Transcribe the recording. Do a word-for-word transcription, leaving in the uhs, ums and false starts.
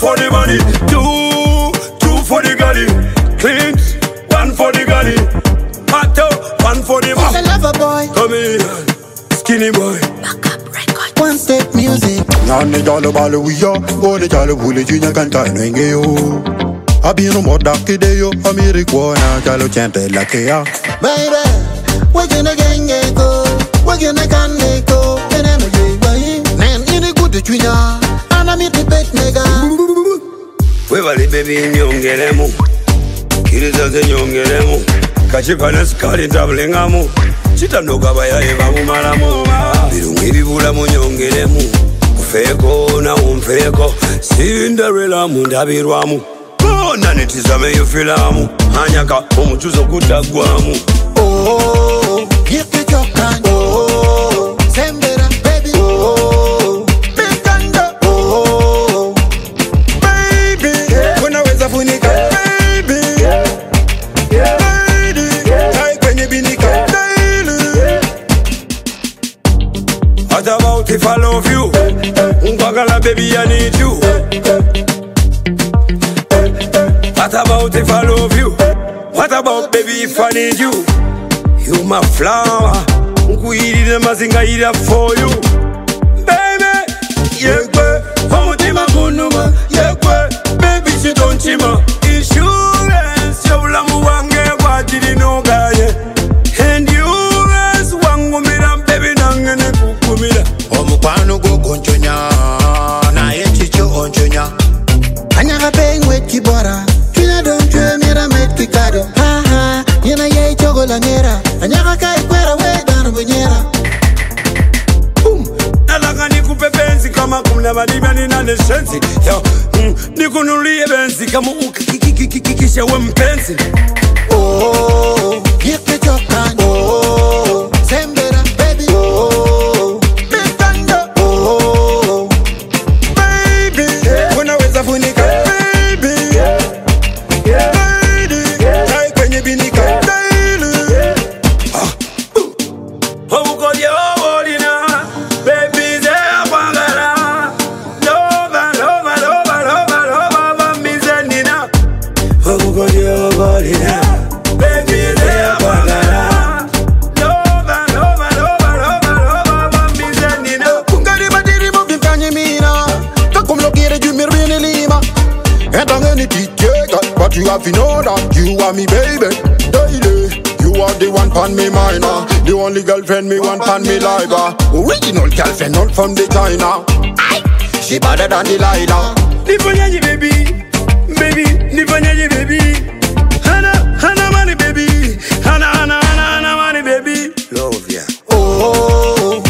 for the money, two, two for the galley. Clint, one for the galley. Mato, one for the He's a lover boy. Come here, skinny boy. Backup record. One step music. Nani jalo balo wiyo, bole jalo bule junya kanta nenge yo. Abino moda kide yo, amiri kuona jalo chente lake ya. Baby, we're gonna get go, we're gonna get go. And I'm a baby, man, in a good junya, and I'm in the bed mega. We vali baby nyongeremu, kiriza ze nyongeremu. Kachipana skali tablengamu, chita ndoka baya eva mumalamu. Birungi bibula mu nyongeremu, kufeko na umfeko. Cinderella mundabirwamu, kona netizame yufilamu. Anyaka omuchuzo kutagwamu. Oh, get the joke. Oh, Sembera, baby. Oh, big thunder. Oh, baby, when I was a funika, baby, lady, like when you be nika, daily. What about if I love you? Umbagala, baby, I need you. What about if I love you? What about baby if I need you? You my flower, nkuirire mazinga ira for you. Baby, yekwe, omutima kunuma, yekwe, baby she don't chima. Insurance, yobulamu wange watiri nogaye. Endurance, wangu mira, baby nangene kukumira. Omukwano go konchonya, na yechicho onchonya. Anyaka paying with kibora. Kina don't dream mira met kikado. Ha ha, yena ye chogo la nera. Anyaka kai kwera we dano bunyera. Boom, nalanga nikupe benzi kama kumna madibia nina neshenzi. Yo, mm, nikunulie benzi kama ukikikikikikisha we mpenzi. Oh, get the joke. Oh, Sembera, baby. Oh, big thunder. Oh, baby, when I was a funika, baby, lady, like when you be nika, daily. Ah, oh, God, you're ordinary, baby, they're wangara. Lova, lova, lova, lova, lova, lova, me zenina. Oh, God, you're ordinary, baby, they're wangara. Lova, lova, lova, lova, lova, lova, me zenina. Kungari batiri mo bimkanye mina. Kakum lo kire jumir bini lima. And I'm gonna teach you that, but you have to know that you are me baby. Daily, you are the one pan me minor, the only girlfriend me want pan me liver. Original girlfriend, not from the China. Aye. She better than Delilah. Nifanyaje baby, baby, nifanyaje baby. Hana, hana money baby, hana, hana, hana, hana money baby. Love ya. Oh,